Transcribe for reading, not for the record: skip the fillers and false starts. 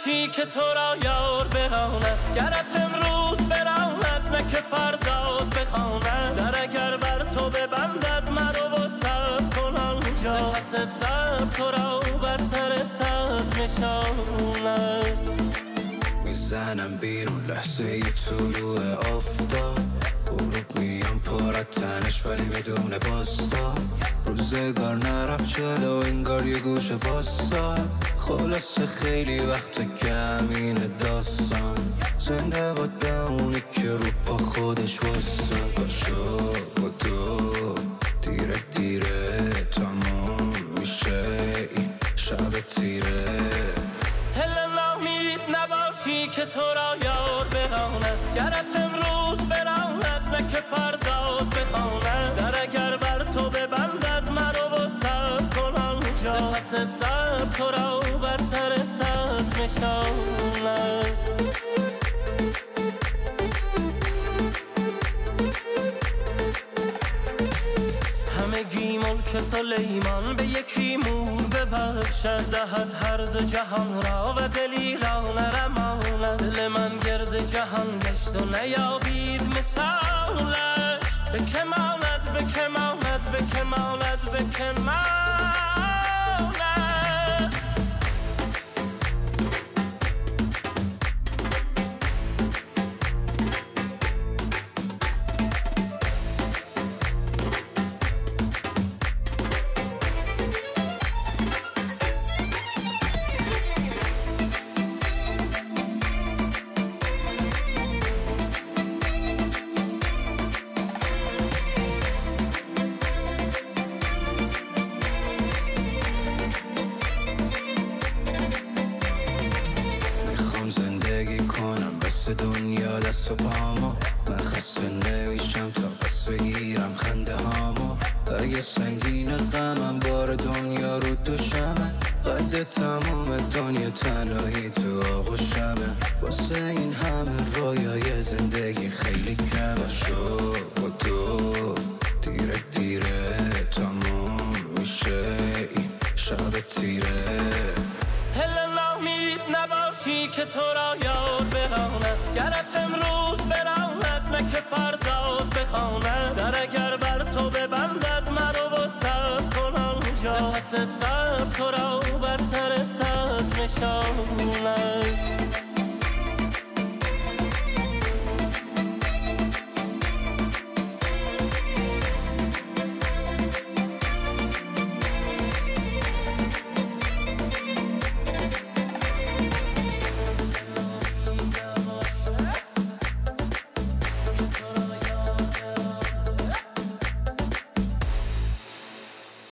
نباشی که تو را یار براند، گرت امروز براند نه که فرداد بخواند. در اگر بر تو ببندد مرو و صبر کن آنجا، سپس صبر تو را بر سر صبر نشاند. میزنم بیرون لحظه طلوع آفتاب، غروب میام پر از تنش ولی بدون بازتاب. روزگار نرفت جلو انگار یه گوشه واساد، خلاصه خیلی وقت که همین داستان. زنده باد به اونی که رو پا خودش واساد. باشو با تو دیره دیره تمام میشه این شب تیره. نامید نباشی که تو را یار براند، گرت امروز براند نه که فرداد بخواند. در اگر بر تو ببندد مرو و صبر کن آنجا، سپس صبر تو را بر سر صبر نشاند. همگی ملک سلیمان به یکی مور ببخشد، دهد هر دو جهان را و دلی را نرماند. دل من گرد جهان گشت و نیابید مثالش، به که ماند به که ماند به که ماند به که ماند. دنیا دست و پامو، من خسته نمیشم تا پس بگیرم خنده هامو. اگه سنگین غمم بار دنیا رو دوشمه، قد تمام دنیا تنهایی تو آغوشمه. واسه این همه رویای زندگی خیلی کمه. شو با تو دیره دیره تمام میشه این شب تیره. نامید نباشی که تو را یار براند، گرت امروز براند نه که فرداد بخواند. در اگر بر تو ببندد مرو و صبر کن آنجا، سپس صبر تو را بر سر صبر نشاند.